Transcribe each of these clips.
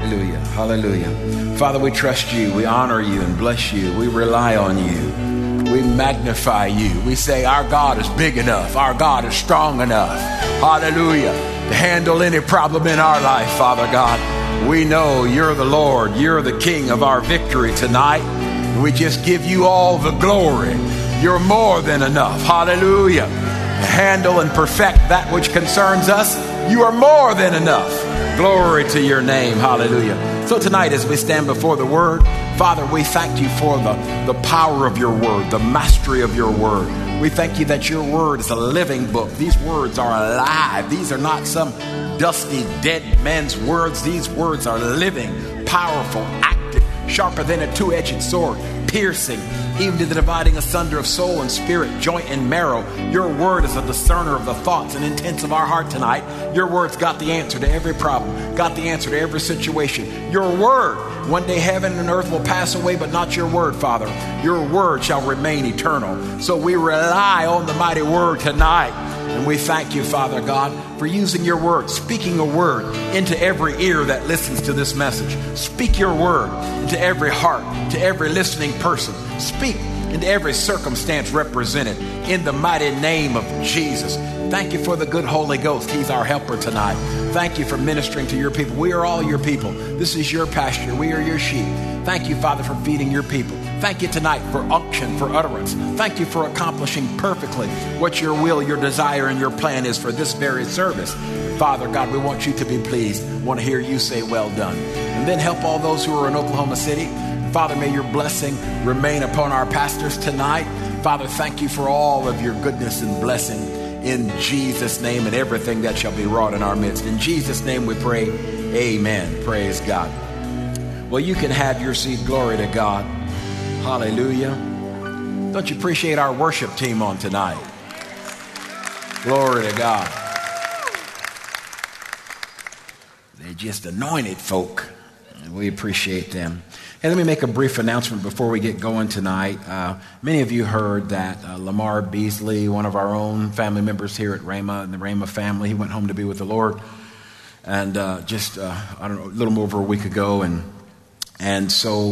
Hallelujah. Hallelujah. Father, we trust you. We honor you and bless you. We rely on you. We magnify you. We say our God is big enough. Our God is strong enough. Hallelujah. To handle any problem in our life, Father God. We know you're the Lord. You're the King of our victory tonight. We just give you all the glory. You're more than enough. Hallelujah. To handle and perfect that which concerns us, you are more than enough. Glory to your name. Hallelujah. So tonight as we stand before the Word, Father, we thank you for the power of your Word, the mastery of your Word. We thank you that your Word is a living book. These words are alive. These are not some dusty, dead man's words. These words are living, powerful, active, sharper than a two-edged sword, piercing, even to the dividing asunder of soul and spirit, joint and marrow. Your word is a discerner of the thoughts and intents of our heart tonight. Your word's got the answer to every problem, got the answer to every situation. Your word, one day heaven and earth will pass away, but not your word, Father. Your word shall remain eternal. So we rely on the mighty word tonight. And we thank you, Father God, for using your word, speaking a word into every ear that listens to this message. Speak your word into every heart, to every listening person. Speak into every circumstance represented in the mighty name of Jesus. Thank you for the good Holy Ghost. He's our helper tonight. Thank you for ministering to your people. We are all your people. This is your pasture. We are your sheep. Thank you, Father, for feeding your people. Thank you tonight for unction, for utterance. Thank you for accomplishing perfectly what your will, your desire, and your plan is for this very service. Father God, we want you to be pleased. We want to hear you say, well done. And then help all those who are in Oklahoma City. Father, may your blessing remain upon our pastors tonight. Father, thank you for all of your goodness and blessing in Jesus' name and everything that shall be wrought in our midst. In Jesus' name we pray, amen. Praise God. Well, you can have your seat. Glory to God. Hallelujah. Don't you appreciate our worship team on tonight? Glory to God. They're just anointed folk, and we appreciate them. Hey, let me make a brief announcement before we get going tonight. Many of you heard that Lamar Beasley, one of our own family members here at Rhema, and the Rhema family, he went home to be with the Lord, and a little more over a week ago, and so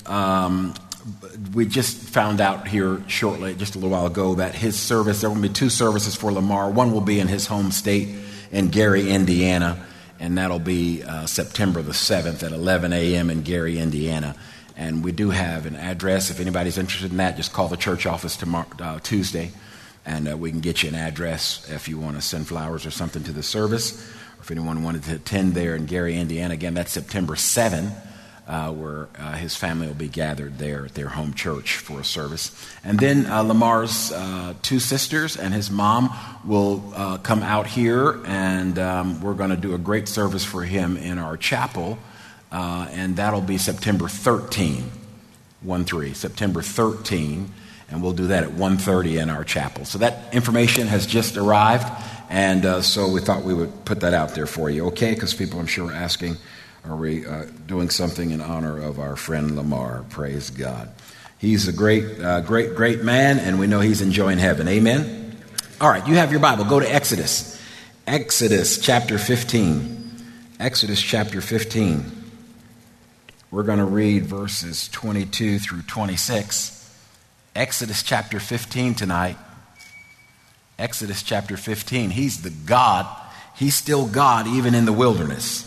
we just found out here shortly, just a little while ago, that his service, there will be 2 services for Lamar. One will be in his home state in Gary, Indiana, and that'll be September the 7th at 11 a.m. in Gary, Indiana. And we do have an address. If anybody's interested in that, just call the church office tomorrow, Tuesday, and we can get you an address if you want to send flowers or something to the service. Or if anyone wanted to attend there in Gary, Indiana, again, that's September 7th. Where his family will be gathered there at their home church for a service. And then Lamar's 2 sisters and his mom will come out here, and we're going to do a great service for him in our chapel, and that'll be September 13, September 13, and we'll do that at 1:30 in our chapel. So that information has just arrived, and so we thought we would put that out there for you, okay? Because people, I'm sure, are asking, are we doing something in honor of our friend Lamar? Praise God. He's a great man, and we know he's enjoying heaven. Amen? All right, you have your Bible. Go to Exodus. Exodus chapter 15. Exodus chapter 15. We're going to read verses 22 through 26. Exodus chapter 15 tonight. Exodus chapter 15. He's the God. He's still God even in the wilderness.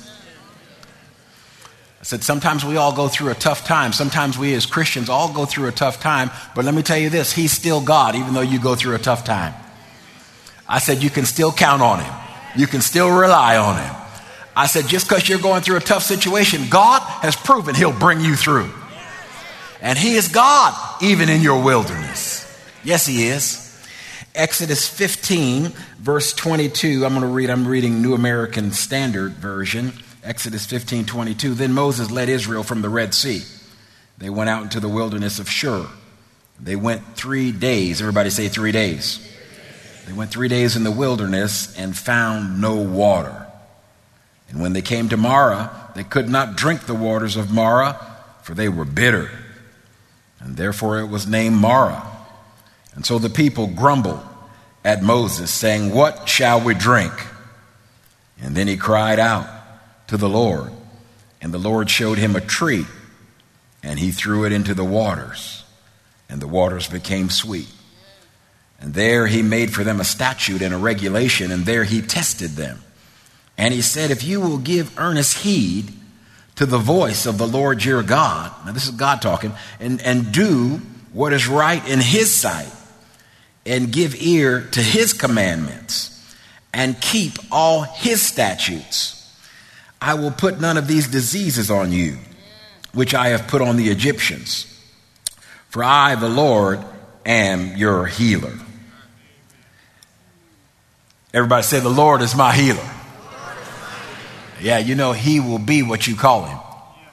I said sometimes we all go through a tough time. Sometimes we as Christians all go through a tough time. But let me tell you this, he's still God even though you go through a tough time. I said you can still count on him. You can still rely on him. I said just because you're going through a tough situation, God has proven he'll bring you through. And he is God even in your wilderness. Yes, he is. Exodus 15 verse 22. I'm reading New American Standard Version. Exodus 15:22. Then Moses led Israel from the Red Sea. They went out into the wilderness of Shur. They went 3 days. Everybody say 3 days. They went 3 days in the wilderness and found no water. And when they came to Marah, they could not drink the waters of Marah, for they were bitter. And therefore it was named Marah. And so the people grumbled at Moses, saying, "What shall we drink?" And then he cried out to the Lord, And the Lord showed him a tree, and he threw it into the waters, and the waters became sweet. And there he made for them a statute and a regulation, and there he tested them. And he said, if you will give earnest heed to the voice of the Lord your God, now this is God talking, and do what is right in his sight, and give ear to his commandments, and keep all his statutes, I will put none of these diseases on you, which I have put on the Egyptians. For I, the Lord, am your healer. Everybody say, the Lord is my healer. Yeah, you know, he will be what you call him.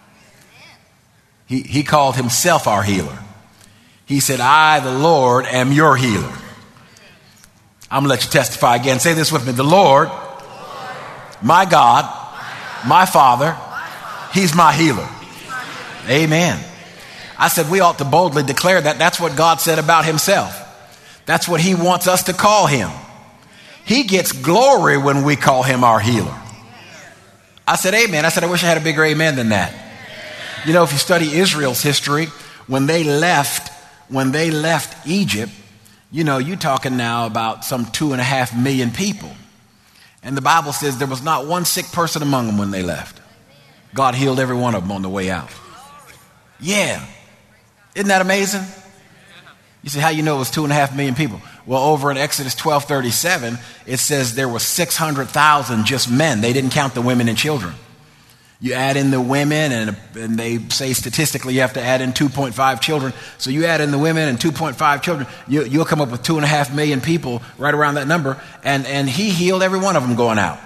He called himself our healer. He said, I, the Lord, am your healer. I'm going to let you testify again. Say this with me. The Lord, my God, my Father, he's my healer. Amen. I said we ought to boldly declare that. That's what God said about himself. That's what he wants us to call him. He gets glory when we call him our healer. I said amen. I said I wish I had a bigger amen than that. You know, if you study Israel's history, when they left Egypt, you know, you're talking now about some 2.5 million people. And the Bible says there was not one sick person among them when they left. God healed every one of them on the way out. Yeah. Isn't that amazing? You say, how you know it was 2.5 million people? Well, over in Exodus 12:37, it says there were 600,000 just men. They didn't count the women and children. You add in the women, and they say statistically you have to add in 2.5 children. So you add in the women and 2.5 children, you'll come up with 2.5 million people, right around that number. And he healed every one of them going out.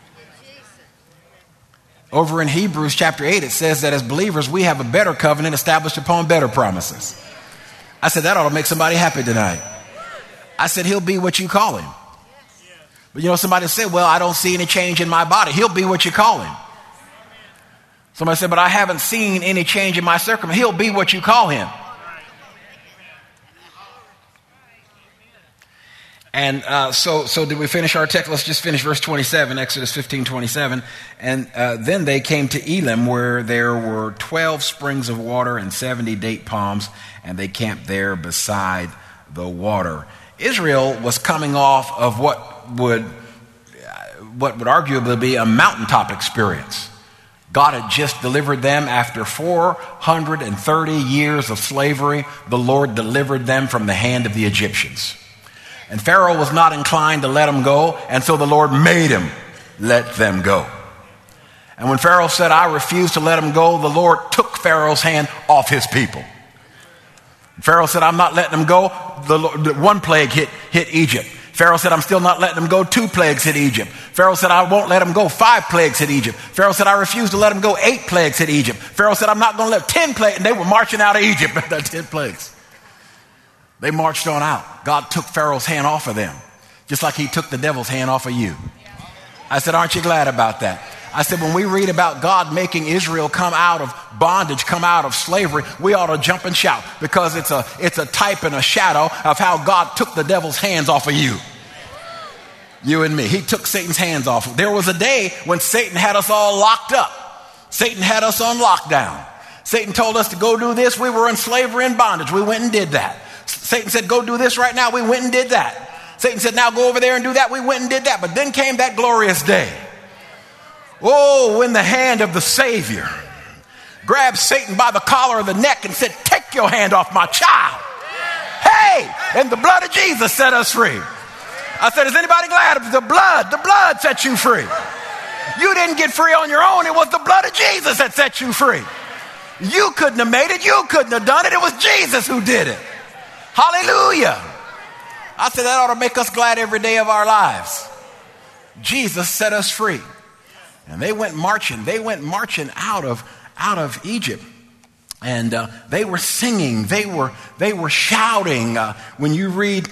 Over in Hebrews chapter 8, it says that as believers, we have a better covenant established upon better promises. I said that ought to make somebody happy tonight. I said he'll be what you call him. But you know, somebody said, well, I don't see any change in my body. He'll be what you call him. Somebody said, but I haven't seen any change in my circumstance. He'll be what you call him. And so did we finish our text? Let's just finish verse 27, Exodus 15:27. And then they came to Elim, where there were 12 springs of water and 70 date palms, and they camped there beside the water. Israel was coming off of what would arguably be a mountaintop experience. God had just delivered them after 430 years of slavery. The Lord delivered them from the hand of the Egyptians. And Pharaoh was not inclined to let them go, and so the Lord made him let them go. And when Pharaoh said, I refuse to let them go, the Lord took Pharaoh's hand off his people. Pharaoh said, I'm not letting them go. One plague hit Egypt. Pharaoh said, I'm still not letting them go. 2 plagues hit Egypt. Pharaoh said, I won't let them go. 5 plagues hit Egypt. Pharaoh said, I refuse to let them go. 8 plagues hit Egypt. Pharaoh said, I'm not going to let 10 plagues. And they were marching out of Egypt. 10 plagues. They marched on out. God took Pharaoh's hand off of them, just like he took the devil's hand off of you. I said, aren't you glad about that? I said, when we read about God making Israel come out of bondage, come out of slavery, we ought to jump and shout, because it's a type and a shadow of how God took the devil's hands off of you. You and me. He took Satan's hands off. There was a day when Satan had us all locked up. Satan had us on lockdown. Satan told us to go do this. We were in slavery and bondage. We went and did that. Satan said, go do this right now. We went and did that. Satan said, now go over there and do that. We went and did that. But then came that glorious day. Oh, when the hand of the Savior grabbed Satan by the collar of the neck and said, take your hand off my child. Hey, and the blood of Jesus set us free. I said, is anybody glad of the blood set you free? You didn't get free on your own. It was the blood of Jesus that set you free. You couldn't have made it. You couldn't have done it. It was Jesus who did it. Hallelujah. I said that ought to make us glad every day of our lives. Jesus set us free. And they went marching. They went marching out of Egypt. And they were singing. They were shouting. When you read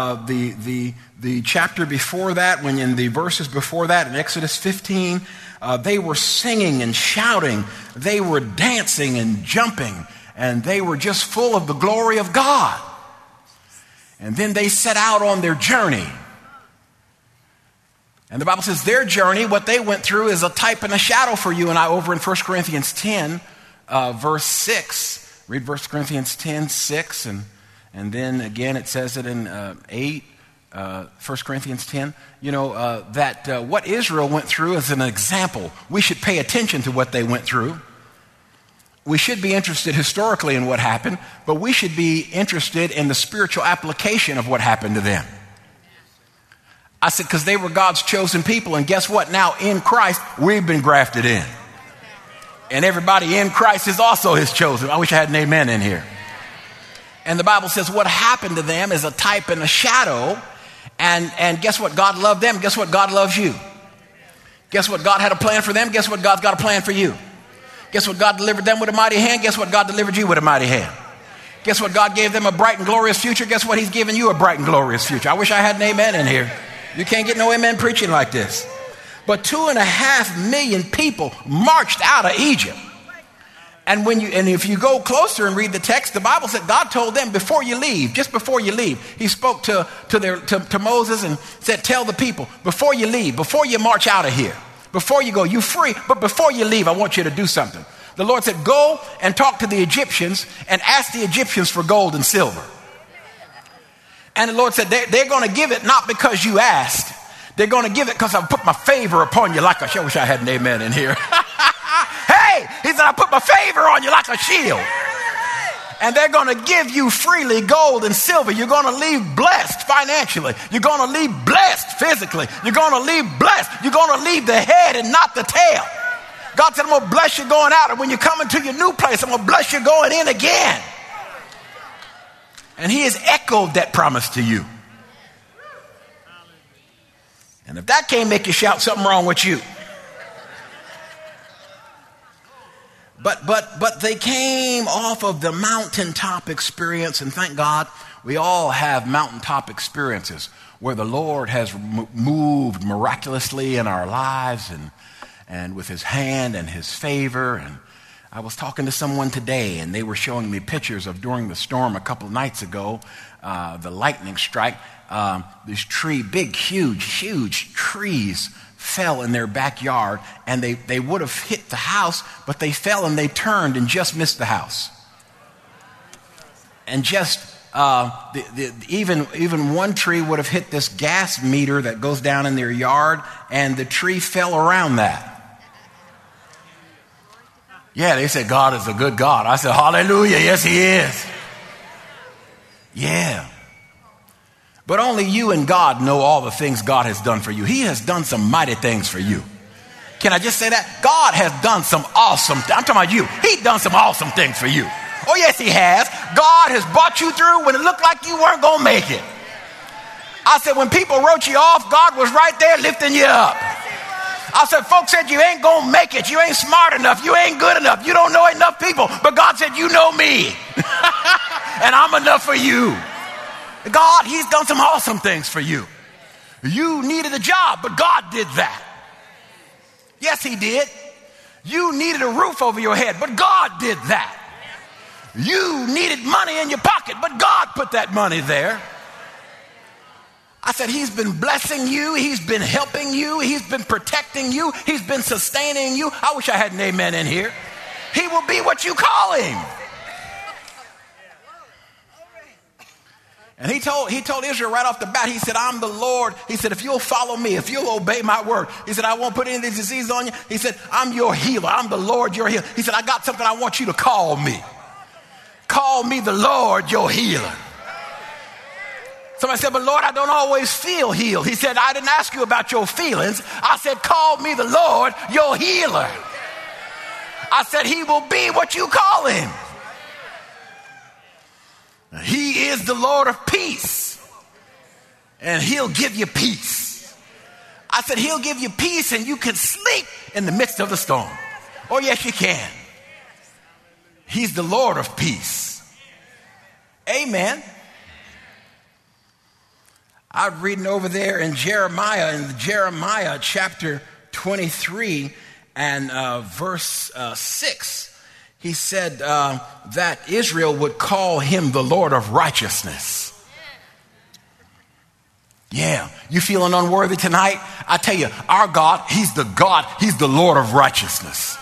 the chapter before that, when in the verses before that, in Exodus 15, they were singing and shouting. They were dancing and jumping. And they were just full of the glory of God. And then they set out on their journey. And the Bible says their journey, what they went through, is a type and a shadow for you and I over in 1 Corinthians 10, verse 6. Read 1 Corinthians 10, 6, and then again it says it in 8, 1 Corinthians 10. That what Israel went through is an example. We should pay attention to what they went through. We should be interested historically in what happened, but we should be interested in the spiritual application of what happened to them. I said, because they were God's chosen people, and guess what? Now in Christ, we've been grafted in. And everybody in Christ is also his chosen. I wish I had an amen in here. And the Bible says what happened to them is a type and a shadow. And guess what? God loved them. Guess what? God loves you. Guess what? God had a plan for them. Guess what? God's got a plan for you. Guess what? God delivered them with a mighty hand. Guess what? God delivered you with a mighty hand. Guess what? God gave them a bright and glorious future. Guess what? He's giving you a bright and glorious future. I wish I had an amen in here. You can't get no amen preaching like this. But 2.5 million people marched out of Egypt. And if you go closer and read the text, the Bible said God told them before you leave, just before you leave, he spoke to Moses and said, tell the people, before you leave, before you march out of here, before you go, you're free, but before you leave, I want you to do something. The Lord said, go and talk to the Egyptians and ask the Egyptians for gold and silver. And the Lord said, they're going to give it not because you asked. They're going to give it because I've put my favor upon you like I wish I had an amen in here. Hey, he said, I put my favor on you like a shield. And they're going to give you freely gold and silver. You're going to leave blessed financially. You're going to leave blessed physically. You're going to leave blessed. You're going to leave the head and not the tail. God said, I'm going to bless you going out. And when you come into your new place, I'm going to bless you going in again. And he has echoed that promise to you. And if that can't make you shout, something wrong with you. But they came off of the mountaintop experience, and thank God we all have mountaintop experiences where the Lord has moved miraculously in our lives and with his hand and his favor. And I was talking to someone today, and they were showing me pictures of during the storm a couple of nights ago, the lightning strike. These big, huge trees fell in their backyard, and they would have hit the house, but they fell and they turned and just missed the house. And just even one tree would have hit this gas meter that goes down in their yard, and the tree fell around that. Yeah, they said God is a good God. I said, hallelujah, yes he is. Yeah. But only you and God know all the things God has done for you. He has done some mighty things for you. Can I just say that? God has done some awesome things. I'm talking about you. He's done some awesome things for you. Oh, yes, he has. God has brought you through when it looked like you weren't going to make it. I said, when people wrote you off, God was right there lifting you up. I said, folks said you ain't going to make it. You ain't smart enough. You ain't good enough. You don't know enough people. But God said, you know me. And I'm enough for you. God, he's done some awesome things for you. You needed a job, but God did that. Yes, he did. You needed a roof over your head, but God did that. You needed money in your pocket, but God put that money there. I said, he's been blessing you. He's been helping you. He's been protecting you. He's been sustaining you. I wish I had an amen in here. He will be what you call him. And he told Israel right off the bat, he said, I'm the Lord. He said, if you'll follow me, if you'll obey my word, he said, I won't put any of these diseases on you. He said, I'm your healer. I'm the Lord, your healer. He said, I got something I want you to call me. Call me the Lord, your healer. Somebody said, but Lord, I don't always feel healed. He said, I didn't ask you about your feelings. I said, call me the Lord, your healer. I said, he will be what you call him. He is the Lord of peace, and he'll give you peace. I said, he'll give you peace, and you can sleep in the midst of the storm. Oh, yes, you can. He's the Lord of peace. Amen. I'm reading over there in Jeremiah chapter 23 and verse 6. He said that Israel would call him the Lord of righteousness. Yeah. You feeling unworthy tonight? I tell you, our God, He's the Lord of righteousness.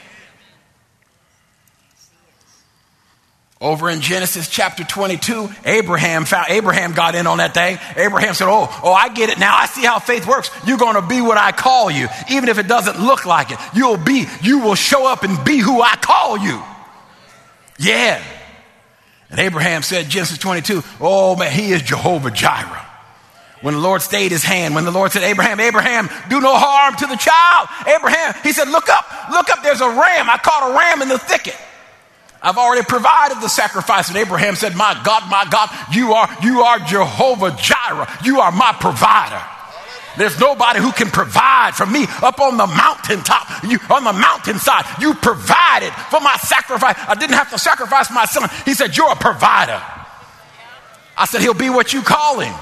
Over in Genesis chapter 22, Abraham got in on that thing. Abraham said, oh, I get it now. I see how faith works. You're going to be what I call you. Even if it doesn't look like it, you will show up and be who I call you. Yeah. And Abraham said, Genesis 22, oh man, he is Jehovah Jireh. When the Lord stayed his hand, when the Lord said, Abraham, do no harm to the child. Abraham, he said, look up, there's a ram. I caught a ram in the thicket. I've already provided the sacrifice. And Abraham said, my God, you are Jehovah Jireh. You are my provider. There's nobody who can provide for me up on the mountaintop. On the mountainside, you provided for my sacrifice. I didn't have to sacrifice my son. He said, you're a provider. I said, he'll be what you call him.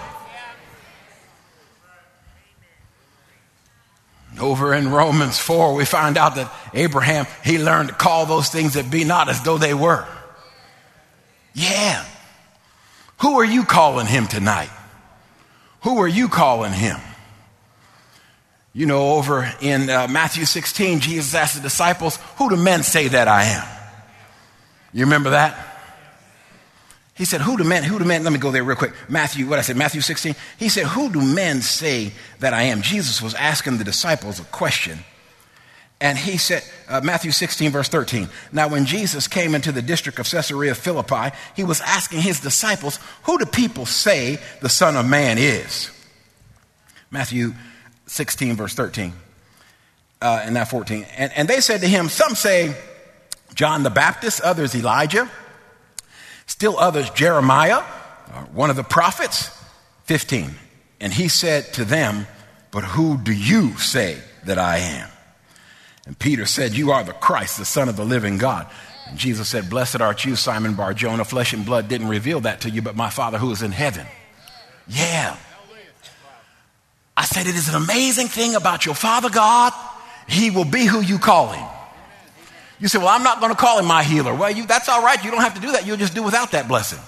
Over in Romans 4, we find out that Abraham, he learned to call those things that be not as though they were. Yeah. Who are you calling him tonight? Who are you calling him? You know, over in Matthew 16, Jesus asked the disciples, who do men say that I am? You remember that? He said, who do men, let me go there real quick. Matthew 16? He said, who do men say that I am? Jesus was asking the disciples a question. And he said, Matthew 16, verse 13. Now, when Jesus came into the district of Caesarea Philippi, he was asking his disciples, who do people say the Son of Man is? Matthew 16, verse 13, and now 14. And they said to him, some say John the Baptist, others Elijah, still others Jeremiah, one of the prophets. 15. And he said to them, but who do you say that I am? And Peter said, you are the Christ, the Son of the living God. And Jesus said, blessed art you, Simon Bar-Jonah. Flesh and blood didn't reveal that to you, but my Father who is in heaven. Yeah. I said, it is an amazing thing about your Father God. He will be who you call him. You say, well, I'm not going to call him my healer. Well, that's all right. You don't have to do that. You'll just do without that blessing.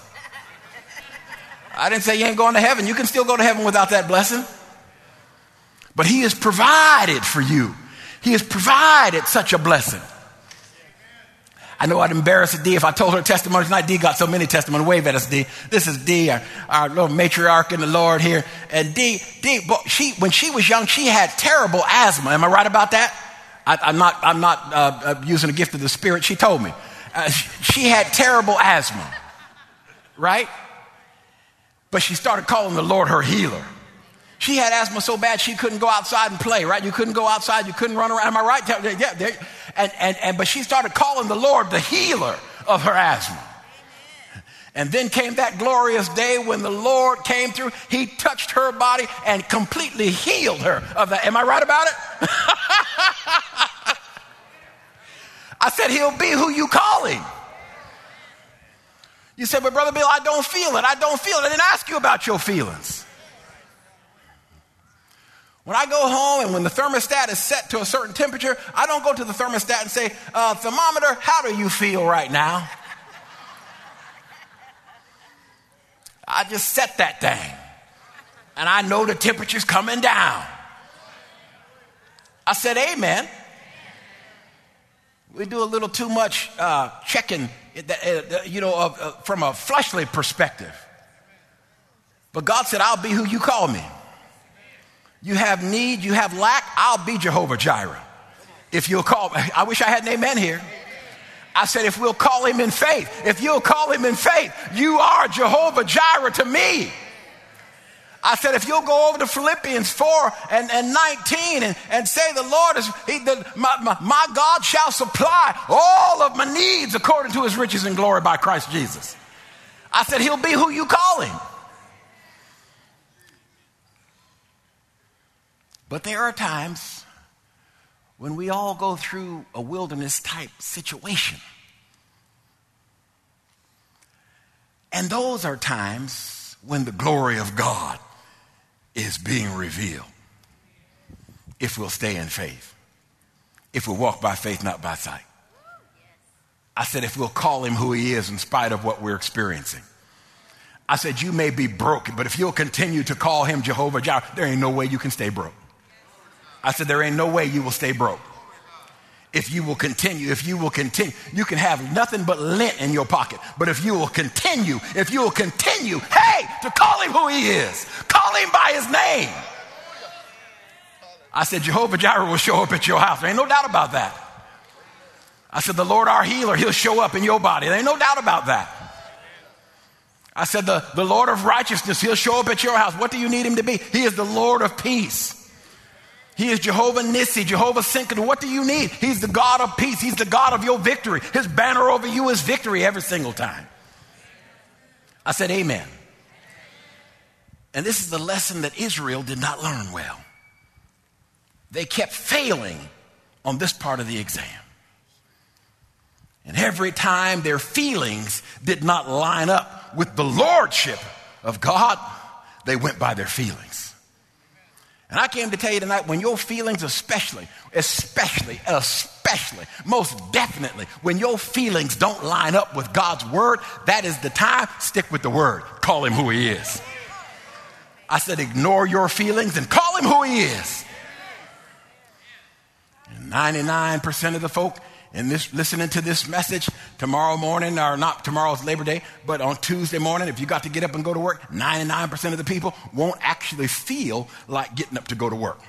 I didn't say you ain't going to heaven. You can still go to heaven without that blessing. But he has provided for you. He has provided such a blessing. I know I'd embarrass Dee if I told her testimony tonight. Dee got so many testimonies. Wave at us, Dee. This is Dee, our little matriarch in the Lord here. And Dee, when she was young, she had terrible asthma. Am I right about that? I'm not using the gift of the Spirit. She told me. She had terrible asthma, right? But she started calling the Lord her healer. She had asthma so bad she couldn't go outside and play, right? You couldn't go outside. You couldn't run around. Am I right? Yeah. But she started calling the Lord the healer of her asthma. And then came that glorious day when the Lord came through. He touched her body and completely healed her of that. Am I right about it? I said, he'll be who you call him. You said, but Brother Bill, I don't feel it. I didn't ask you about your feelings. When I go home and when the thermostat is set to a certain temperature, I don't go to the thermostat and say, thermometer, how do you feel right now? I just set that thing. And I know the temperature's coming down. I said, amen. We do a little too much checking, from a fleshly perspective. But God said, I'll be who you call me. You have need, you have lack, I'll be Jehovah Jireh. If you'll call, I wish I had an amen here. I said, if we'll call him in faith, if you'll call him in faith, you are Jehovah Jireh to me. I said, if you'll go over to Philippians 4 and 19 and say the Lord is, my God shall supply all of my needs according to his riches and glory by Christ Jesus. I said, he'll be who you call him. But there are times when we all go through a wilderness type situation. And those are times when the glory of God is being revealed. If we'll stay in faith. If we'll walk by faith, not by sight. I said if we'll call him who he is in spite of what we're experiencing. I said, you may be broke, but if you'll continue to call him Jehovah Jireh, there ain't no way you can stay broke. I said, there ain't no way you will stay broke. If you will continue, you can have nothing but lint in your pocket. But if you will continue, hey, to call him who he is, call him by his name. I said, Jehovah Jireh will show up at your house. There ain't no doubt about that. I said, the Lord our healer, he'll show up in your body. There ain't no doubt about that. I said, the Lord of righteousness, he'll show up at your house. What do you need him to be? He is the Lord of peace. He is Jehovah Nissi, Jehovah Sinkadu. What do you need? He's the God of peace. He's the God of your victory. His banner over you is victory every single time. I said, amen. And this is the lesson that Israel did not learn well. They kept failing on this part of the exam. And every time their feelings did not line up with the lordship of God, they went by their feelings. And I came to tell you tonight, when your feelings especially, most definitely, when your feelings don't line up with God's word, that is the time, stick with the word. Call him who he is. I said, ignore your feelings and call him who he is. And 99% of the folk in this listening to this message tomorrow morning, or not tomorrow's Labor Day, but on Tuesday morning, if you got to get up and go to work, 99% of the people won't actually feel like getting up to go to work.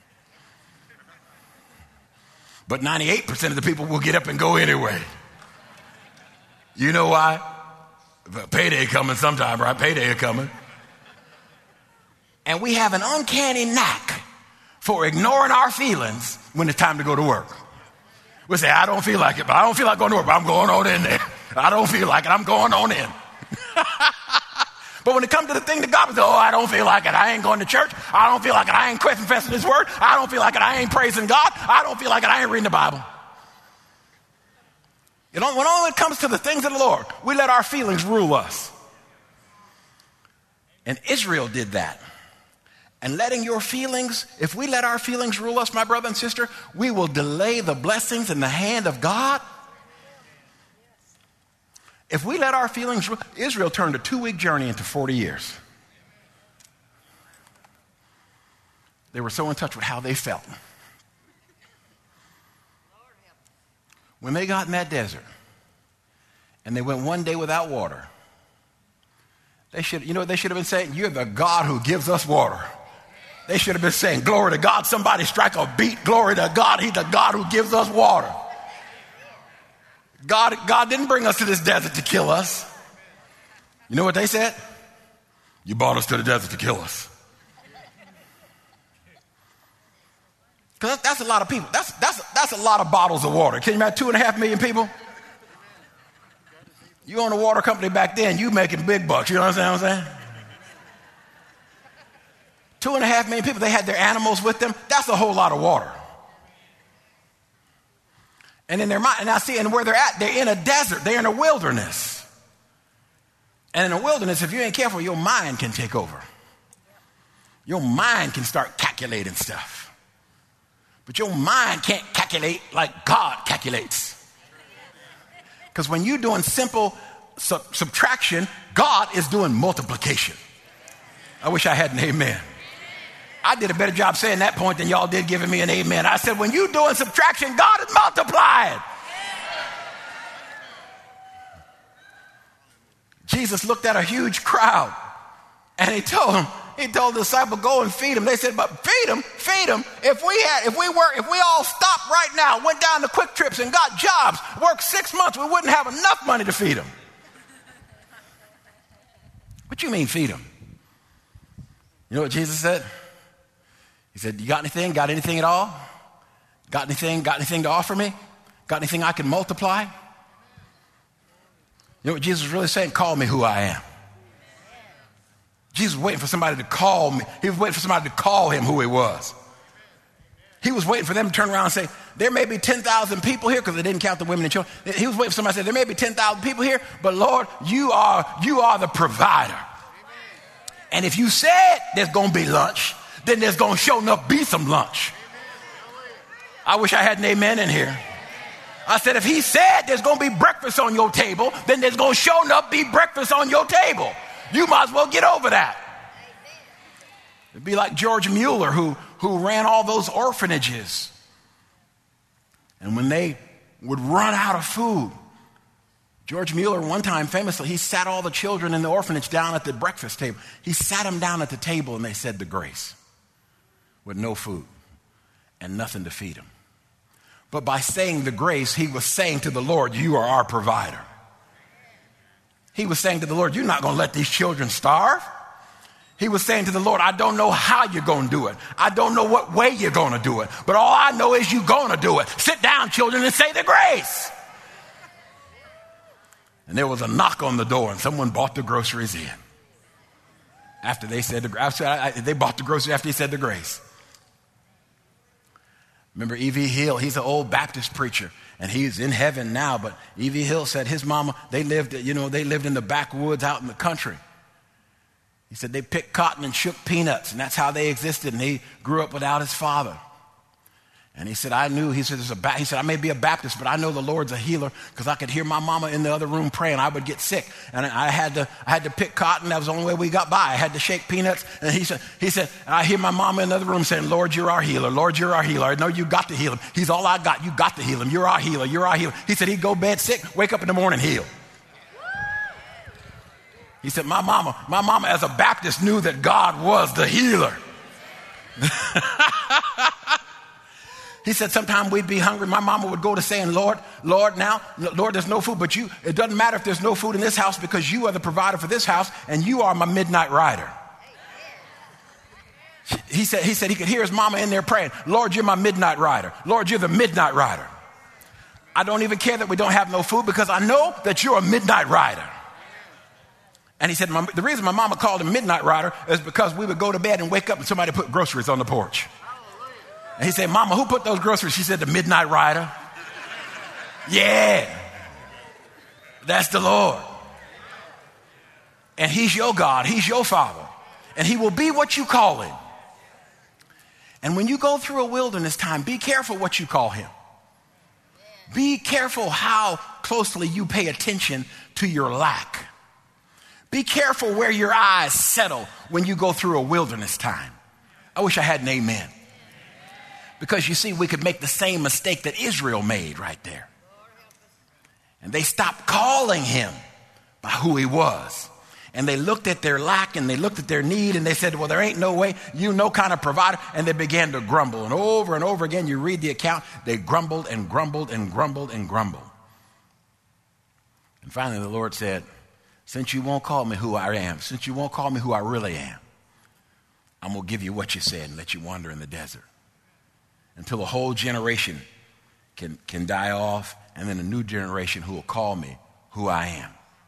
But 98% of the people will get up and go anyway. You know why? Payday coming sometime, right? Payday coming. And we have an uncanny knack for ignoring our feelings when it's time to go to work. We say, I don't feel like it, but I don't feel like going to work, but I'm going on in there. I don't feel like it, I'm going on in. But when it comes to the thing that God says, oh, I don't feel like it, I ain't going to church. I don't feel like it, I ain't confessing his word. I don't feel like it, I ain't praising God. I don't feel like it, I ain't reading the Bible. You know, when it comes to the things of the Lord, we let our feelings rule us. And Israel did that. And letting your feelings, if we let our feelings rule us, my brother and sister, we will delay the blessings in the hand of God. If we let our feelings rule, Israel turned a 2-week journey into 40 years. They were so in touch with how they felt. When they got in that desert and they went one day without water, you know what they should have been saying? You're the God who gives us water. They should have been saying, glory to God, somebody strike a beat. Glory to God, he's the God who gives us water. God didn't bring us to this desert to kill us. You know what they said? You brought us to the desert to kill us. Because that's a lot of people. That's a lot of bottles of water. Can you imagine 2.5 million people? You own a water company back then, you making big bucks. You know what I'm saying? 2.5 million people, they had their animals with them. That's a whole lot of water. And in their mind, and I see, and where they're at, they're in a desert, they're in a wilderness. And in a wilderness, if you ain't careful, your mind can take over. Your mind can start calculating stuff. But your mind can't calculate like God calculates. Because when you're doing simple subtraction, God is doing multiplication. I wish I had an amen. I did a better job saying that point than y'all did giving me an amen. I said, when you're doing subtraction, God is multiplying. Jesus looked at a huge crowd and he told the disciple, go and feed them. They said, but feed them. If we all stopped right now, went down to Quick Trips and got jobs, worked 6 months, we wouldn't have enough money to feed them. What you mean feed them? You know what Jesus said? He said, you got anything? Got anything at all? Got anything to offer me? Got anything I can multiply? You know what Jesus was really saying? Call me who I am. Jesus was waiting for somebody to call me. He was waiting for somebody to call him who he was. He was waiting for them to turn around and say, there may be 10,000 people here, because they didn't count the women and children. He was waiting for somebody to say, there may be 10,000 people here, but Lord, you are the provider. And if you said there's going to be lunch, then there's going to sure enough be some lunch. I wish I had an amen in here. I said, if he said there's going to be breakfast on your table, then there's going to sure enough be breakfast on your table. You might as well get over that. It'd be like George Mueller who ran all those orphanages. And when they would run out of food, George Mueller one time famously, he sat all the children in the orphanage down at the breakfast table. He sat them down at the table and they said the grace with no food and nothing to feed them. But by saying the grace, he was saying to the Lord, you are our provider. He was saying to the Lord, you're not going to let these children starve. He was saying to the Lord, I don't know how you're going to do it. I don't know what way you're going to do it. But all I know is you're going to do it. Sit down, children, and say the grace. And there was a knock on the door, and someone bought the groceries in. After they said they bought the groceries after he said the grace. Remember E.V. Hill? He's an old Baptist preacher, and he's in heaven now. But E.V. Hill said his mama, they lived in the backwoods out in the country. He said they picked cotton and shook peanuts, and that's how they existed. And he grew up without his father. And he said, he said, I may be a Baptist, but I know the Lord's a healer because I could hear my mama in the other room praying. I would get sick. And I had to pick cotton. That was the only way we got by. I had to shake peanuts. And he said, and I hear my mama in the other room saying, Lord, you're our healer. Lord, you're our healer. I know you got to heal him. He's all I got. You got to heal him. You're our healer. You're our healer. He said he'd go bed sick, wake up in the morning, heal. He said, my mama as a Baptist knew that God was the healer. He said sometime we'd be hungry. My mama would go to saying, Lord, there's no food, but it doesn't matter if there's no food in this house because you are the provider for this house and you are my midnight rider. He said he could hear his mama in there praying, Lord, you're my midnight rider. Lord, you're the midnight rider. I don't even care that we don't have no food because I know that you're a midnight rider. And he said, the reason my mama called him midnight rider is because we would go to bed and wake up and somebody put groceries on the porch. And he said, Mama, who put those groceries? She said, the midnight rider. Yeah. That's the Lord. And he's your God. He's your Father. And he will be what you call him. And when you go through a wilderness time, be careful what you call him. Be careful how closely you pay attention to your lack. Be careful where your eyes settle when you go through a wilderness time. I wish I had an amen. Because you see, we could make the same mistake that Israel made right there. And they stopped calling him by who he was. And they looked at their lack and they looked at their need and they said, well, there ain't no way, you no kind of provider. And they began to grumble. And over again, you read the account, they grumbled and grumbled and grumbled and grumbled. And finally the Lord said, since you won't call me who I am, since you won't call me who I really am, I'm going to give you what you said and let you wander in the desert. Until a whole generation can die off, and then a new generation who will call me who I am.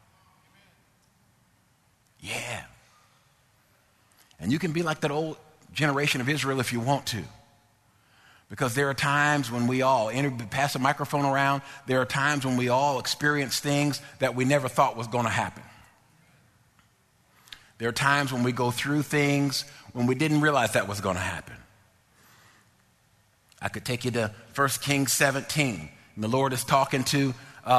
Yeah. And you can be like that old generation of Israel if you want to. Because there are times when we all, pass a microphone around, there are times when we all experience things that we never thought was going to happen. There are times when we go through things when we didn't realize that was going to happen. I could take you to 1 Kings 17. And the Lord is talking to,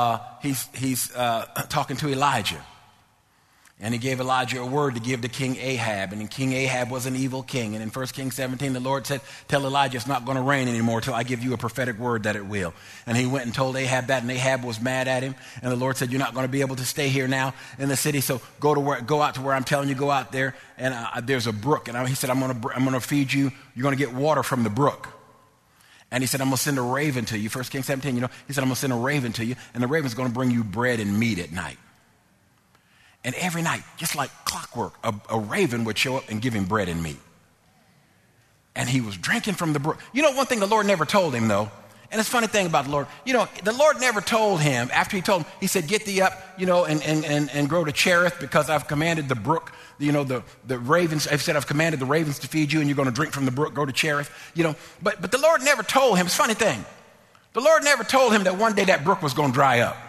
talking to Elijah. And he gave Elijah a word to give to King Ahab. And King Ahab was an evil king. And in 1 Kings 17, the Lord said, tell Elijah it's not going to rain anymore until I give you a prophetic word that it will. And he went and told Ahab that, and Ahab was mad at him. And the Lord said, you're not going to be able to stay here now in the city. So go out to where I'm telling you, go out there. And there's a brook. And he said, I'm going to feed you. You're going to get water from the brook. And he said, I'm going to send a raven to you. 1 Kings 17, he said, I'm going to send a raven to you. And the raven's going to bring you bread and meat at night. And every night, just like clockwork, a raven would show up and give him bread and meat. And he was drinking from the brook. One thing the Lord never told him, though, and it's a funny thing about the Lord, the Lord never told him, after he told him, he said, get thee up, and go to Cherith because I've commanded the brook, the ravens, I've said I've commanded the ravens to feed you and you're going to drink from the brook, go to Cherith, But the Lord never told him, it's a funny thing, the Lord never told him that one day that brook was going to dry up.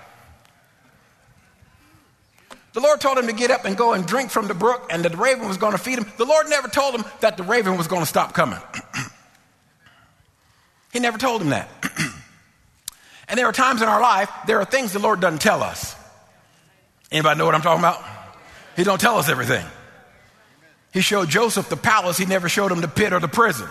The Lord told him to get up and go and drink from the brook and that the raven was going to feed him. The Lord never told him that the raven was going to stop coming. He never told him that. And there are times in our life, there are things the Lord doesn't tell us. Anybody know what I'm talking about? He don't tell us everything. He showed Joseph the palace. He never showed him the pit or the prison.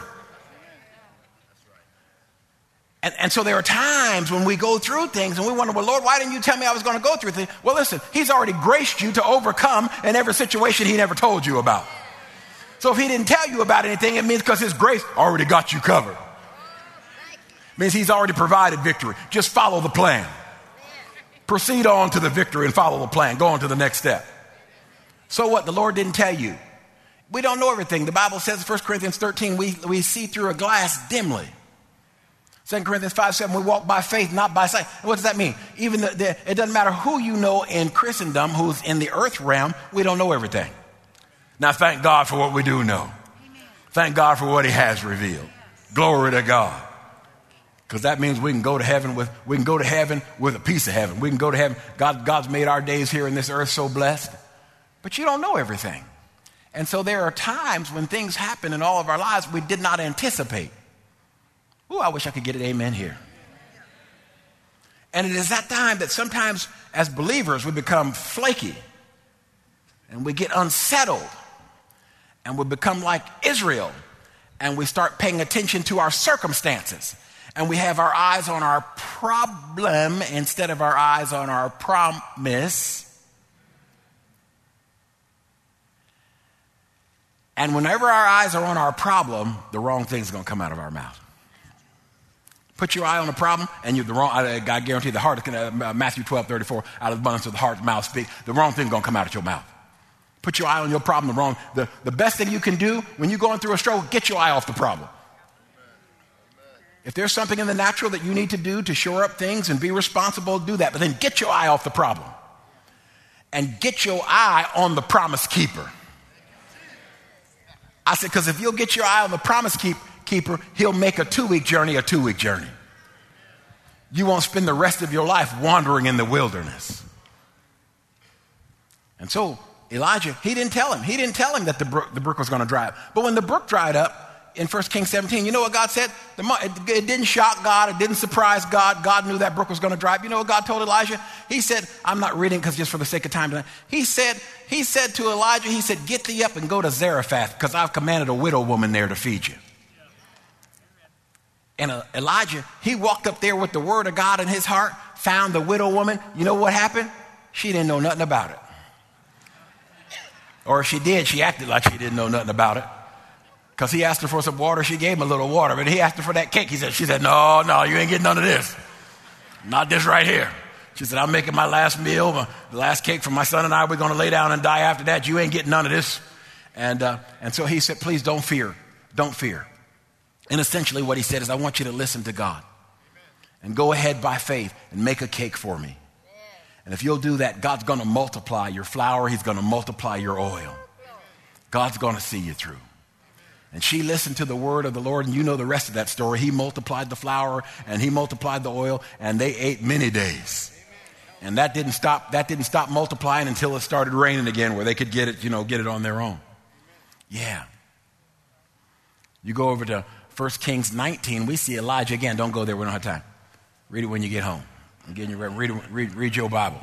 And so there are times when we go through things and we wonder, well, Lord, why didn't you tell me I was going to go through things? Well, listen, he's already graced you to overcome in every situation he never told you about. So if he didn't tell you about anything, it means because his grace already got you covered. It means he's already provided victory. Just follow the plan. Proceed on to the victory and follow the plan. Go on to the next step. So what? The Lord didn't tell you. We don't know everything. The Bible says in 1 Corinthians 13, we see through a glass dimly. 2 Corinthians 5:7, we walk by faith, not by sight. What does that mean? Even it doesn't matter who you know in Christendom, who's in the earth realm, we don't know everything. Now, thank God for what we do know. Thank God for what he has revealed. Glory to God. Because that means we can go to heaven with a piece of heaven. We can go to heaven. God's made our days here in this earth so blessed. But you don't know everything. And so there are times when things happen in all of our lives we did not anticipate. Ooh, I wish I could get an amen here. And it is that time that sometimes as believers we become flaky and we get unsettled and we become like Israel and we start paying attention to our circumstances and we have our eyes on our problem instead of our eyes on our promise. And whenever our eyes are on our problem, the wrong thing's going to come out of our mouth. Put your eye on the problem, and I guarantee the heart is going to, Matthew 12:34, out of the abundance of the heart, the mouth speak. The wrong thing's going to come out of your mouth. Put your eye on your problem, the best thing you can do when you're going through a struggle, get your eye off the problem. If there's something in the natural that you need to do to shore up things and be responsible, do that. But then get your eye off the problem. And get your eye on the promise keeper. I said, because if you'll get your eye on the promise keeper, he'll make a 2-week journey a 2-week journey. You won't spend the rest of your life wandering in the wilderness. And so Elijah, he didn't tell him that the brook was going to dry up. But when the brook dried up in 1 Kings 17, you know what God said? It didn't shock God. It didn't surprise God. God knew that brook was going to dry up. You know what God told Elijah? He said, I'm not reading because just for the sake of time. He said to Elijah, he said, get thee up and go to Zarephath because I've commanded a widow woman there to feed you. And Elijah, he walked up there with the word of God in his heart, found the widow woman. You know what happened? She didn't know nothing about it. Or if she did, she acted like she didn't know nothing about it. Because he asked her for some water, she gave him a little water. But he asked her for that cake. She said, no, you ain't getting none of this. Not this right here. She said, I'm making my last meal, the last cake for my son and I. We're going to lay down and die after that. You ain't getting none of this. And so he said, please don't fear. Don't fear. And essentially what he said is, I want you to listen to God. And go ahead by faith and make a cake for me. And if you'll do that, God's going to multiply your flour. He's going to multiply your oil. God's going to see you through. And she listened to the word of the Lord, and you know the rest of that story. He multiplied the flour and he multiplied the oil, and they ate many days. And that didn't stop multiplying until it started raining again, where they could get it on their own. Yeah. You go over to 1 Kings 19, we see Elijah again. Don't go there, we don't have time. Read it when you get home. I'm getting you ready. Read your Bible.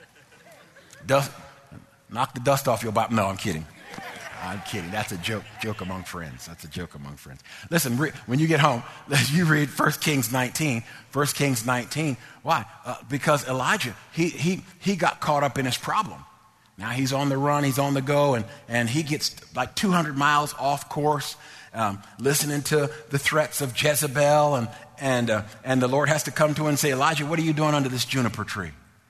Knock the dust off your Bible. No, I'm kidding. That's a joke among friends. Listen, when you get home, you read 1 Kings 19. 1 Kings 19. Why? Because Elijah, he got caught up in his problem. Now he's on the run, he's on the go, and he gets like 200 miles off course, listening to the threats of Jezebel, and the Lord has to come to him and say, Elijah, what are you doing under this juniper tree?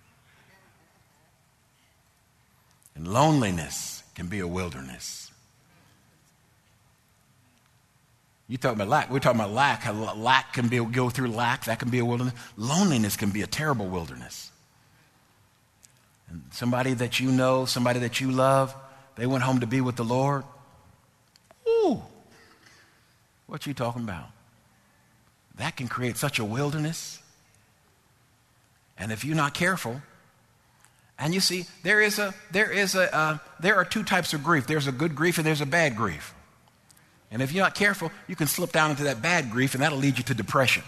And loneliness can be a wilderness. You talk about lack. We're talking about lack. How lack can go through lack. That can be a wilderness. Loneliness can be a terrible wilderness. And somebody that you know, somebody that you love, they went home to be with the Lord. Ooh, what you talking about? That can create such a wilderness. And if you're not careful, and you see, there are two types of grief. There's a good grief and there's a bad grief. And if you're not careful, you can slip down into that bad grief, and that'll lead you to depression.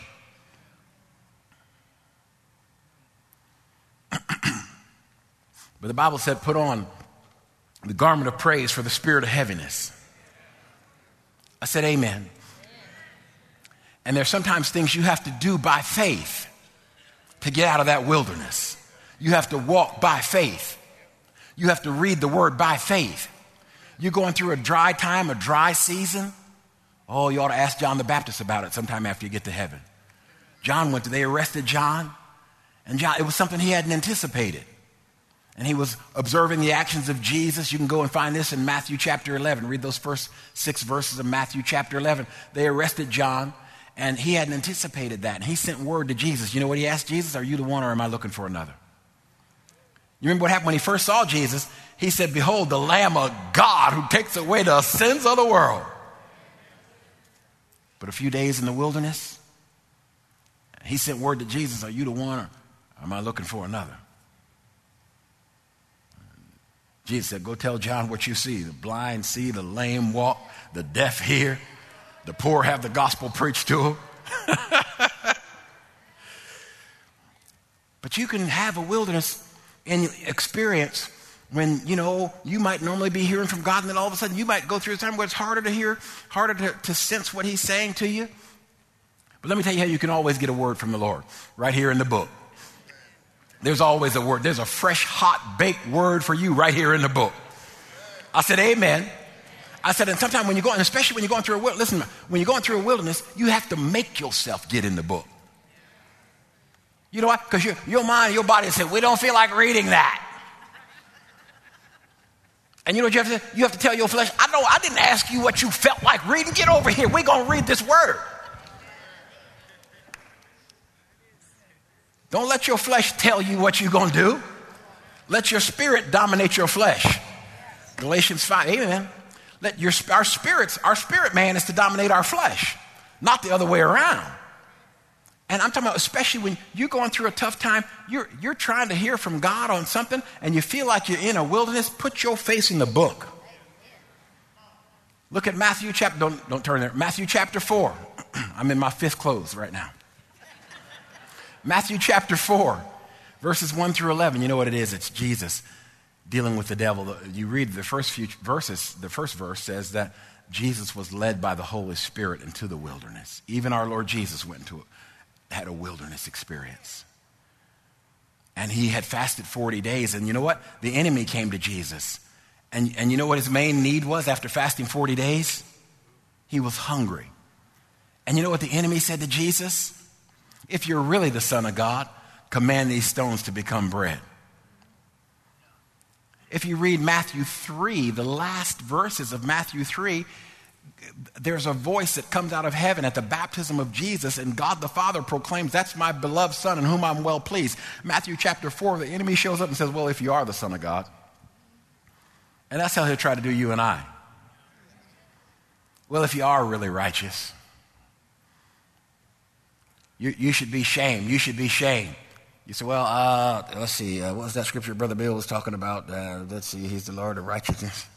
But the Bible said, put on the garment of praise for the spirit of heaviness. I said, amen. And there's sometimes things you have to do by faith to get out of that wilderness. You have to walk by faith. You have to read the word by faith. You're going through a dry time, a dry season. Oh, you ought to ask John the Baptist about it sometime after you get to heaven. They arrested John, and John, it was something he hadn't anticipated. And he was observing the actions of Jesus. You can go and find this in Matthew chapter 11. Read those first 6 verses of Matthew chapter 11. They arrested John, and he hadn't anticipated that. And he sent word to Jesus. You know what he asked Jesus? Are you the one, or am I looking for another? You remember what happened when he first saw Jesus? He said, behold, the Lamb of God who takes away the sins of the world. But a few days in the wilderness, he sent word to Jesus, are you the one, or am I looking for another? Jesus said, go tell John what you see. The blind see, the lame walk, the deaf hear, the poor have the gospel preached to them. But you can have a wilderness in experience when, you might normally be hearing from God, and then all of a sudden you might go through a time where it's harder to hear, harder to sense what he's saying to you. But let me tell you how you can always get a word from the Lord right here in the book. There's always a word. There's a fresh, hot, baked word for you right here in the book. I said, amen. I said, and sometimes when you're going, especially when you're going through when you're going through a wilderness, you have to make yourself get in the book. You know why? Because your mind, your body said, we don't feel like reading that. And you know what you have to do? You have to tell your flesh, I didn't ask you what you felt like reading. Get over here. We're going to read this word. Don't let your flesh tell you what you're going to do. Let your spirit dominate your flesh. Galatians 5, amen. Our spirit man is to dominate our flesh, not the other way around. And I'm talking about especially when you're going through a tough time, you're trying to hear from God on something, and you feel like you're in a wilderness, put your face in the book. Look at Matthew chapter, don't turn there, Matthew chapter 4. I'm in my 5th close right now. Matthew chapter 4, verses 1 through 11. You know what it is? It's Jesus dealing with the devil. You read the first few verses. The first verse says that Jesus was led by the Holy Spirit into the wilderness. Even our Lord Jesus had a wilderness experience. And he had fasted 40 days. And you know what? The enemy came to Jesus. And you know what his main need was after fasting 40 days? He was hungry. And you know what the enemy said to Jesus? If you're really the Son of God, command these stones to become bread. If you read Matthew 3, the last verses of Matthew 3, there's a voice that comes out of heaven at the baptism of Jesus, and God the Father proclaims, that's my beloved Son in whom I'm well pleased. Matthew chapter 4, the enemy shows up and says, well, if you are the Son of God. And that's how he'll try to do you and I. Well, if you are really righteous, you should be shamed. You should be shamed. You say, well, let's see. What was that scripture Brother Bill was talking about? Let's see. He's the Lord of righteousness.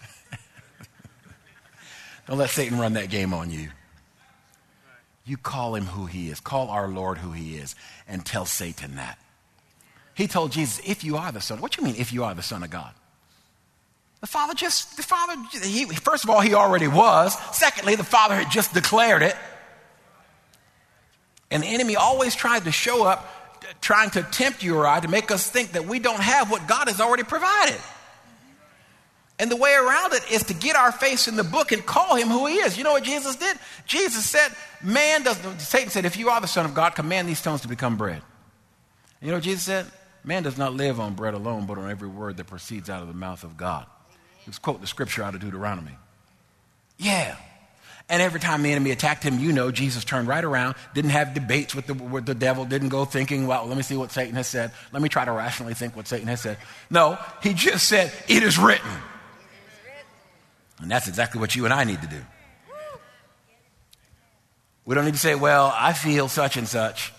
Don't let Satan run that game on you. You call him who he is. Call our Lord who he is and tell Satan that. He told Jesus, if you are the Son. What do you mean if you are the Son of God? First of all, he already was. Secondly, the Father had just declared it. And the enemy always tried to show up, trying to tempt you or I to make us think that we don't have what God has already provided. And the way around it is to get our face in the book and call him who he is. You know what Jesus did? Jesus said, Satan said, if you are the Son of God, command these stones to become bread. And you know what Jesus said? Man does not live on bread alone, but on every word that proceeds out of the mouth of God. He was quoting the scripture out of Deuteronomy. Yeah. And every time the enemy attacked him, Jesus turned right around, didn't have debates with the devil, didn't go thinking, well, let me see what Satan has said. Let me try to rationally think what Satan has said. No, he just said, it is written. And that's exactly what you and I need to do. We don't need to say, well, I feel such and such.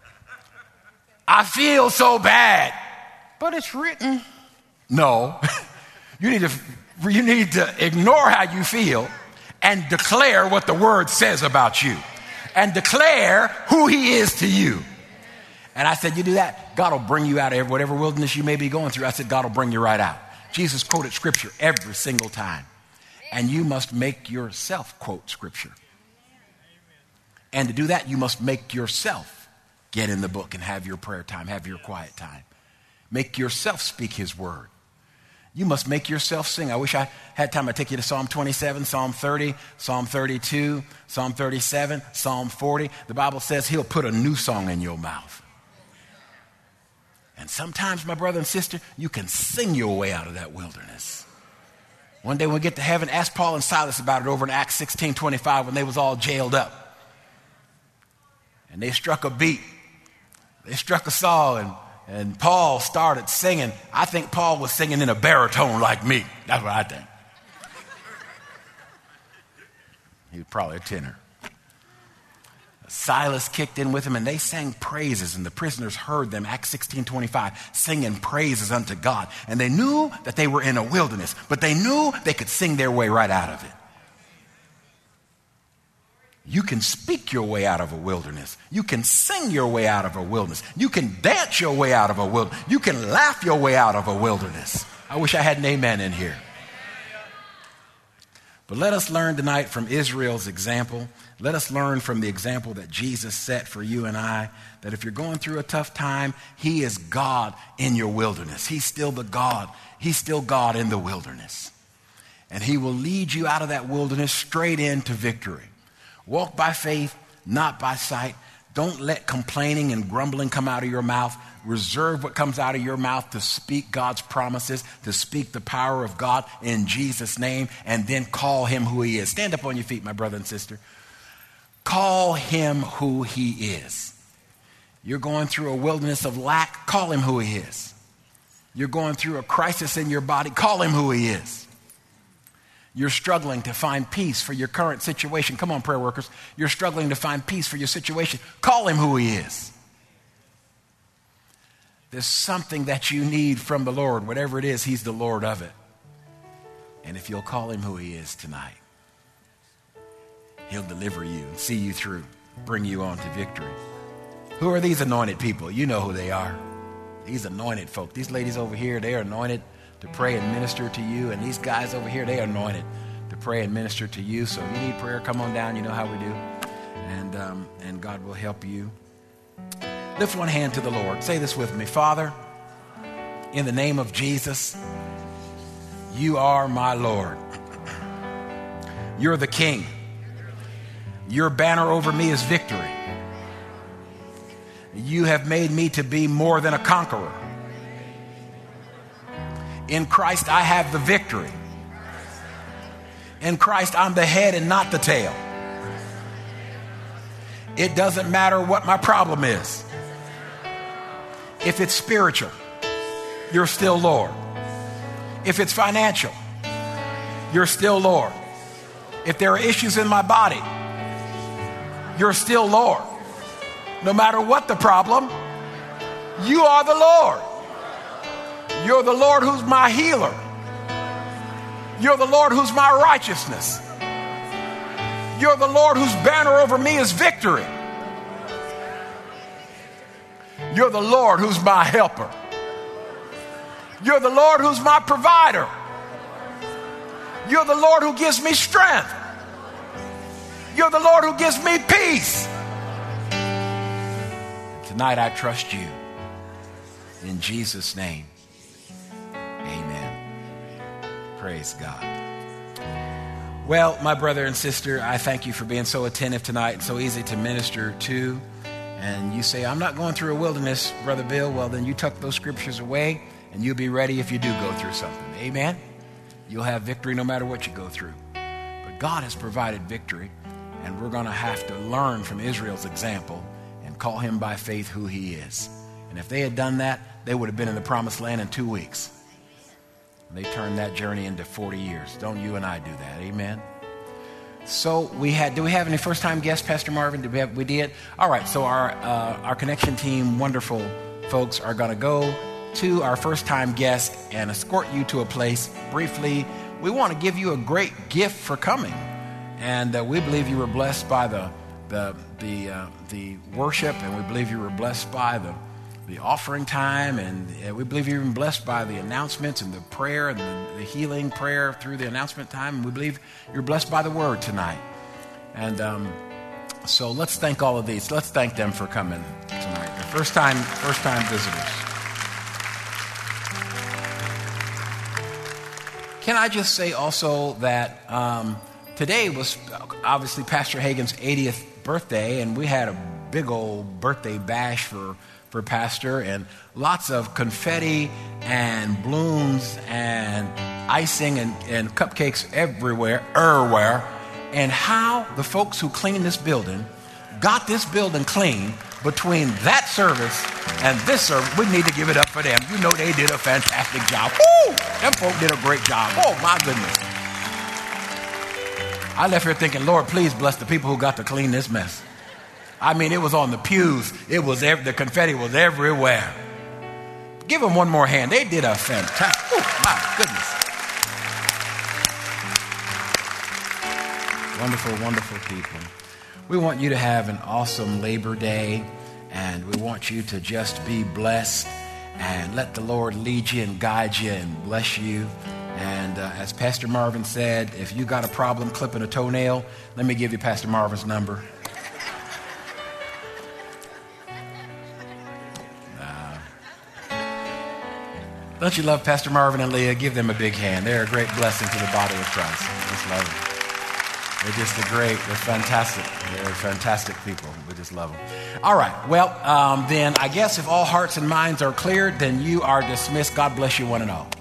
I feel so bad, but it's written. No, you need to ignore how you feel and declare what the word says about you and declare who he is to you. And I said, you do that, God will bring you out of whatever wilderness you may be going through. I said, God will bring you right out. Jesus quoted scripture every single time. And you must make yourself quote scripture. And to do that, you must make yourself get in the book and have your prayer time, have your quiet time. Make yourself speak his word. You must make yourself sing. I wish I had time. I'd take you to Psalm 27, Psalm 30, Psalm 32, Psalm 37, Psalm 40. The Bible says he'll put a new song in your mouth. And sometimes, my brother and sister, you can sing your way out of that wilderness. One day when we get to heaven, ask Paul and Silas about it over in Acts 16:25 when they was all jailed up. And they struck a beat. They struck a song, and Paul started singing. I think Paul was singing in a baritone like me. That's what I think. He was probably a tenor. Silas kicked in with him, and they sang praises, and the prisoners heard them, Acts 16:25, singing praises unto God. And they knew that they were in a wilderness, but they knew they could sing their way right out of it. You can speak your way out of a wilderness. You can sing your way out of a wilderness. You can dance your way out of a wilderness. You can laugh your way out of a wilderness. I wish I had an amen in here. But let us learn tonight from Israel's example. Let us learn from the example that Jesus set for you and I, that if you're going through a tough time, he is God in your wilderness. He's still the God. He's still God in the wilderness. And he will lead you out of that wilderness straight into victory. Walk by faith, not by sight. Don't let complaining and grumbling come out of your mouth. Reserve what comes out of your mouth to speak God's promises, to speak the power of God in Jesus' name, and then call him who he is. Stand up on your feet, my brother and sister. Call him who he is. You're going through a wilderness of lack, call him who he is. You're going through a crisis in your body, call him who he is. You're struggling to find peace for your current situation. Come on, prayer workers. You're struggling to find peace for your situation. Call him who he is. There's something that you need from the Lord. Whatever it is, he's the Lord of it. And if you'll call him who he is tonight, he'll deliver you and see you through, bring you on to victory. Who are these anointed people? You know who they are. These anointed folk. These ladies over here, they are anointed to pray and minister to you. And these guys over here, they are anointed to pray and minister to you. So if you need prayer, come on down. You know how we do. And God will help you. Lift one hand to the Lord. Say this with me. Father, in the name of Jesus, you are my Lord. You're the King. Your banner over me is victory. You have made me to be more than a conqueror. In Christ, I have the victory. In Christ, I'm the head and not the tail. It doesn't matter what my problem is. If it's spiritual, you're still Lord. If it's financial, you're still Lord. If there are issues in my body, you're still Lord. No matter what the problem, you are the Lord. You're the Lord who's my healer. You're the Lord who's my righteousness. You're the Lord whose banner over me is victory. You're the Lord who's my helper. You're the Lord who's my provider. You're the Lord who gives me strength. You're the Lord who gives me peace. Tonight I trust you. In Jesus' name, amen. Praise God. Well, my brother and sister, I thank you for being so attentive tonight and so easy to minister to. And you say, I'm not going through a wilderness, Brother Bill. Well, then you tuck those scriptures away and you'll be ready if you do go through something. Amen? You'll have victory no matter what you go through. But God has provided victory, and we're going to have to learn from Israel's example and call him by faith who he is. And if they had done that, they would have been in the promised land in 2 weeks. And they turned that journey into 40 years. Don't you and I do that? Amen? So do we have any first-time guests, Pastor Marvin? We did? All right, so our connection team, wonderful folks, are going to go to our first-time guest and escort you to a place briefly. We want to give you a great gift for coming. And we believe you were blessed by the worship, and we believe you were blessed by the offering time, and we believe you're even blessed by the announcements and the prayer and the healing prayer through the announcement time. And we believe you're blessed by the word tonight. And so let's thank all of these. Let's thank them for coming tonight. The first time visitors. Can I just say also that today was obviously Pastor Hagin's 80th birthday, and we had a big old birthday bash for Pastor, and lots of confetti and balloons and icing and cupcakes everywhere. And how the folks who cleaned this building got this building clean between that service and this service, we need to give it up for them. You know they did a fantastic job. Woo! Them folk did a great job. Oh, my goodness. I left here thinking, Lord, please bless the people who got to clean this mess. I mean, it was on the pews. It was the confetti was everywhere. Give them one more hand. They did a fantastic. Oh, my goodness. Wonderful, wonderful people. We want you to have an awesome Labor Day, and we want you to just be blessed and let the Lord lead you and guide you and bless you. And as Pastor Marvin said, if you got a problem clipping a toenail, let me give you Pastor Marvin's number. Don't you love Pastor Marvin and Leah? Give them a big hand. They're a great blessing to the body of Christ. I just love them. They're just they're fantastic. They're fantastic people. We just love them. All right. Well, then I guess if all hearts and minds are cleared, then you are dismissed. God bless you one and all.